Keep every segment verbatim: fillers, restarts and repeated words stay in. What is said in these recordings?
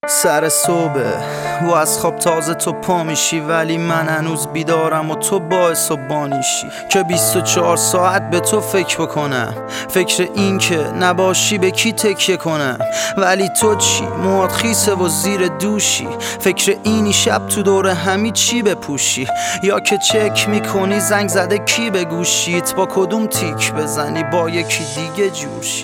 سر صبح و از خواب تازه تو پا میشی، ولی من هنوز بیدارم و تو باعث و بانیشی که بیست و چهار ساعت به تو فکر بکنم، فکر این که نباشی به کی تکیه کنم. ولی تو چی؟ موات خیسه و زیر دوشی، فکر اینی شب تو دور همی چی بپوشی، یا که چک میکنی زنگ زده کی به گوشیت، با کدوم تیک بزنی با یکی دیگه جوشی.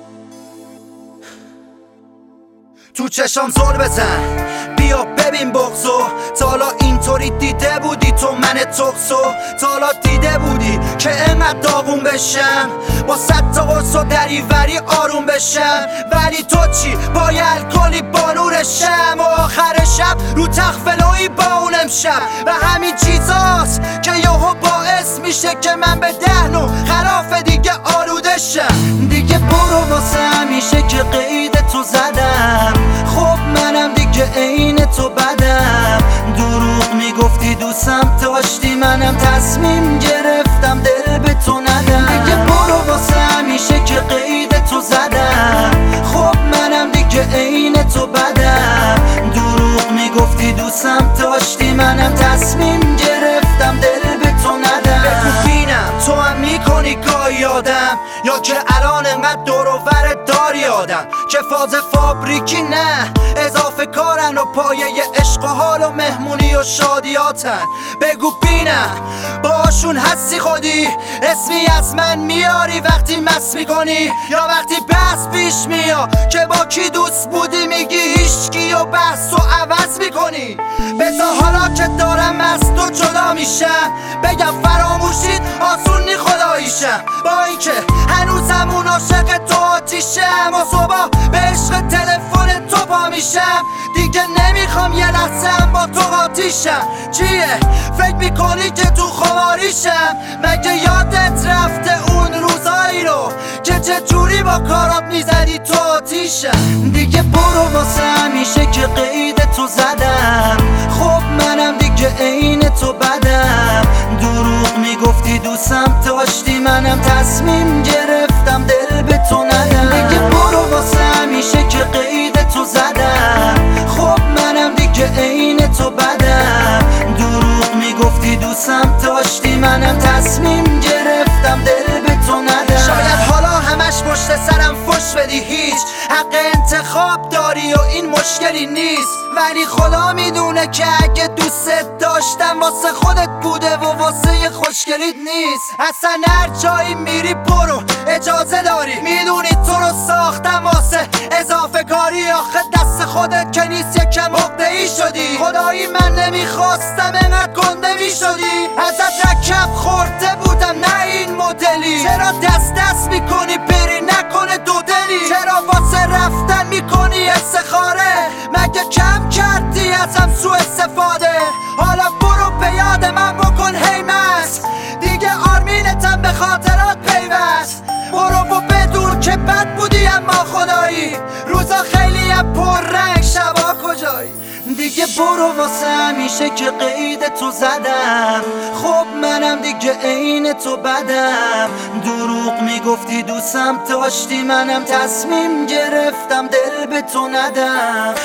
تو چشام زل بزن بیا ببین بغضو، تا حالا اینطوری دیده بودی تو من تقصو؟ تا حالا دیده بودی که انقدر داغون بشم، با صد تا قرص و دریوری آروم بشم؟ ولی تو چی؟ با یه الکلی بالورشم و آخر شب رو تخفلوی با اون امشب. و همین چیزاست که یهو باعث میشه که من به دهنو خلاف دیگه آلوده شم. دیگه برو واسه همیشه که قید تو زدم، خب منم دیگه عین تو بدم. دروغ میگفتی دوستم داشتی، منم تصمیم گرفتم دل به تو ندم. دیگه برو واسه همیشه که قید تو زدم، خب منم دیگه عین تو بدم. دروغ میگفتی دوستم داشتی، منم تصمیم گرفتم دل به تو ندم. بگو بینم تو هم میکنی گاهی آدم، یا که الان انقدر دور و برت داری آدم که فاز فابریکی نه اضافه کارن و پایه عشق و حال و مهمونی و شادیاتن. بگو بینم باشون هستی خودی، اسمی از من میاری وقتی مس میکنی، یا وقتی بحث پیش میاد که با کی دوست بودی میگی هیچکی و بحث و عوض میکنی. بذار حالا که دارم از تو جدا میشم بگم فراموشید آسون نی خداییشم، با اینکه هنوزم اون عاشق تو آتیشم و صبح به عشق تلفن تو پا میشم. دیگه نمیخوام یه لحظه با تو قاطیشم. چیه؟ فکر میکنی که تو خماریشم؟ مگه یادت رفته اون روزایی رو که چجوری با کارات میزدی تو آتیشم؟ دیگه برو واسه همیشه که قید تو زدم، خب منم دیگه عین تو بدم. دروغ میگفتی دوستم داشتی، منم تصمیم گرفتم دل به تو ندم. دیگه برو واسه همیشه که قید تو زدم، خب منم دیگه عین تو بدم. دروغ میگفتی دوستم داشتی، منم تصمیم گرفتم دل به تو ندم. شاید حالا همش پشت سرم فش بدی، هیچ حق انتخاب داری و این مشکلی نیست، ولی خدا میدونه که اگه دوست داشتم واسه خودت بوده و واسه خوشگلیت نیست. اصلا هر جایی میری برو اجازه داری، میدونی تو رو ساختم واسه اضافه کاری. آخه دست خودت که نیست یکم عقده‌ای شدی، خدایی من نمیخواستم انقدر گنده میشدی. ازت رکب خورده بودم نه این مدلی، چرا دست دست میکنی بری نکنه دو دلی؟ چرا واسه رفتن میکنی استخاره؟ مگه کم کردی ازم سو استفاده؟ حالا برو به یاد من بکن هیمس، دیگه آرمینتم به خاطرات پیوست. برو و بدون که بد بودی اما خدایی، روزا خیلی هم پر رنگ شبا کجایی. دیگه برو واسه همیشه که قید تو زدم، خب منم دیگه عین تو بدم. دروغ میگفتی دوستم داشتی، منم تصمیم گرفتم دل به تو ندم.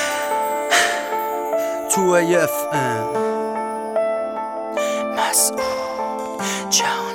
تو اف ام مسعود جان.